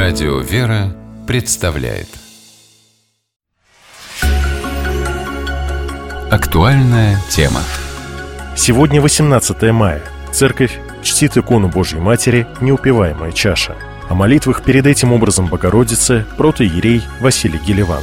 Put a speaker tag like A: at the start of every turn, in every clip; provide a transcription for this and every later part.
A: Радио «Вера» представляет актуальная тема.
B: Сегодня 18 мая. Церковь чтит икону Божьей Матери «Неупиваемая чаша». О молитвах перед этим образом Богородицы протоиерей Василий Гелеван.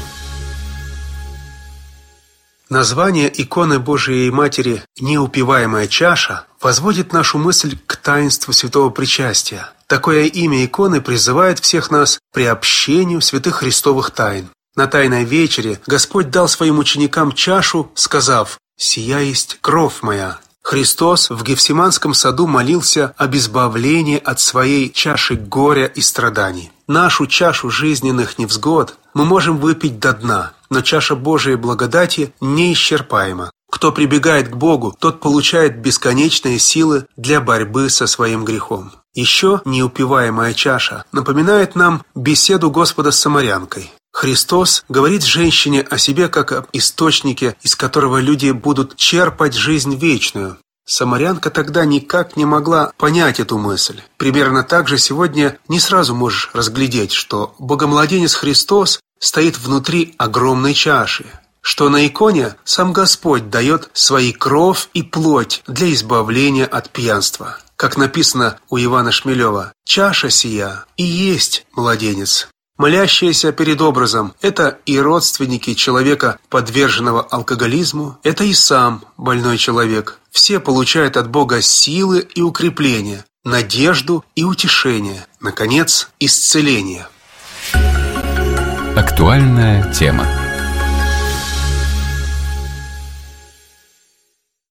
C: Название иконы Божией Матери «Неупиваемая чаша» возводит нашу мысль к таинству святого причастия. Такое имя иконы призывает всех нас к приобщению святых христовых тайн. На Тайной вечере Господь дал своим ученикам чашу, сказав: «Сия есть кровь моя». Христос в Гефсиманском саду молился об избавлении от своей чаши горя и страданий. Нашу чашу жизненных невзгод мы можем выпить до дна, но чаша Божией благодати неисчерпаема. Кто прибегает к Богу, тот получает бесконечные силы для борьбы со своим грехом. Еще неупиваемая чаша напоминает нам беседу Господа с самарянкой. Христос говорит женщине о себе как об источнике, из которого люди будут черпать жизнь вечную. Самарянка тогда никак не могла понять эту мысль. Примерно так же сегодня не сразу можешь разглядеть, что Богомладенец Христос стоит внутри огромной чаши, что на иконе сам Господь дает свои кровь и плоть для избавления от пьянства. Как написано у Ивана Шмелева: «Чаша сия и есть младенец». Молящиеся перед образом – это и родственники человека, подверженного алкоголизму, это и сам больной человек. Все получают от Бога силы и укрепление, надежду и утешение, наконец, исцеление.
A: Актуальная тема.